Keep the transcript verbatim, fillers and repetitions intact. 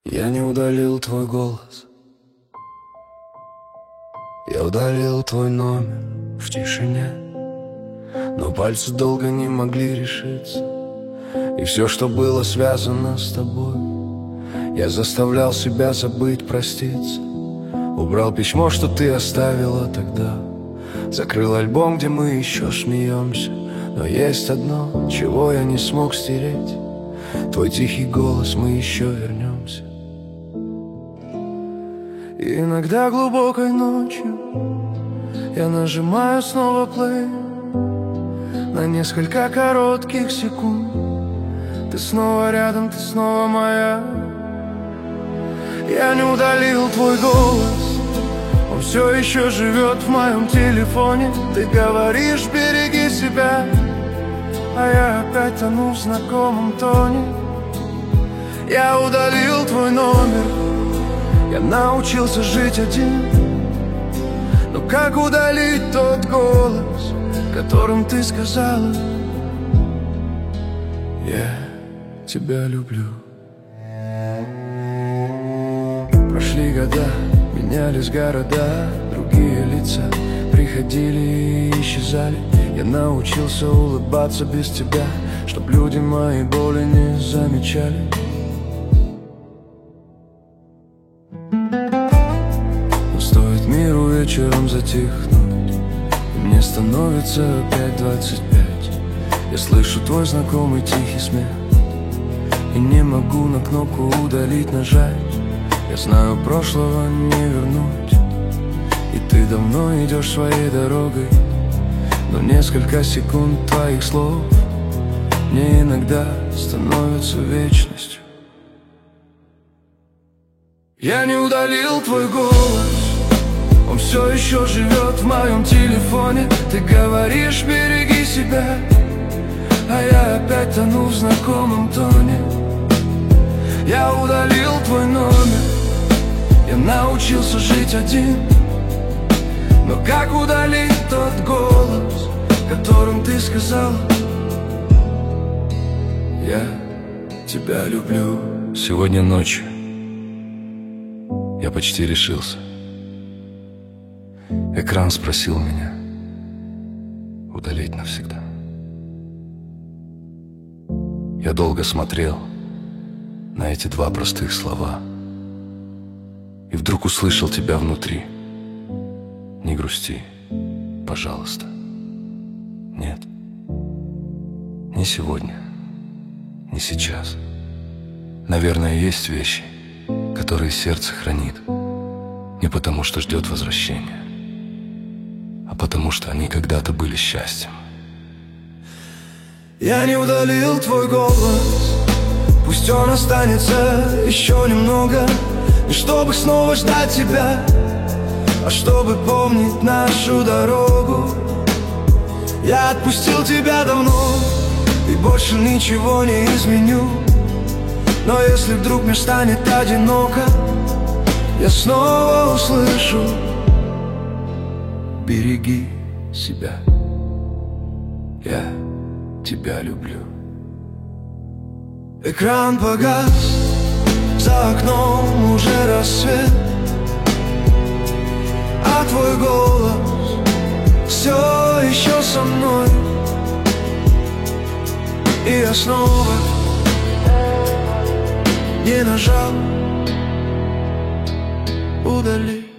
Я не удалил твой голос, я удалил твой номер в тишине, но пальцы долго не могли решиться. И все, что было связано с тобой, я заставлял себя забыть, проститься. Убрал письмо, что ты оставила тогда, закрыл альбом, где мы еще смеемся. Но есть одно, чего я не смог стереть: твой тихий голос, мы еще вернемся. И иногда глубокой ночью я нажимаю снова плей на несколько коротких секунд. Ты снова рядом, ты снова моя. Я не удалил твой голос, он все еще живет в моем телефоне. Ты говоришь: береги себя, а я опять тону в знакомом тоне. Я удалил твой номер, я научился жить один. Но как удалить тот голос, которым ты сказала: я тебя люблю? Прошли года, менялись города, другие лица приходили и исчезали. Я научился улыбаться без тебя, чтоб люди мои боли не замечали. Но стоит миру вечером затихнуть, и мне становится опять двадцать пять. Я слышу твой знакомый тихий смех и не могу на кнопку удалить нажать. Я знаю, прошлого не вернуть, и ты давно идешь своей дорогой. Но несколько секунд твоих слов мне иногда становятся вечностью. Я не удалил твой голос, он все еще живет в моем телефоне. Ты говоришь: береги себя, а я опять тону в знакомом тоне. Я удалил твой номер, я научился жить один. Но как удалить тот голос, которым ты сказала: я тебя люблю? Сегодня ночью я почти решился. Экран спросил меня удалить навсегда. Я долго смотрел на эти два простых слова и вдруг услышал тебя внутри: не грусти, пожалуйста. Нет, не сегодня, не сейчас. Наверное, есть вещи, которые сердце хранит не потому, что ждет возвращения, а потому, что они когда-то были счастьем. Я не удалил твой голос, пусть он останется еще немного. Не чтобы снова ждать тебя, а чтобы помнить нашу дорогу. Я отпустил тебя давно и больше ничего не изменю. Но если вдруг мне станет одиноко, я снова услышу: береги себя, я тебя люблю. Экран погас, за окном уже рассвет, а твой голос все еще со мной. И я снова не нажал удалить.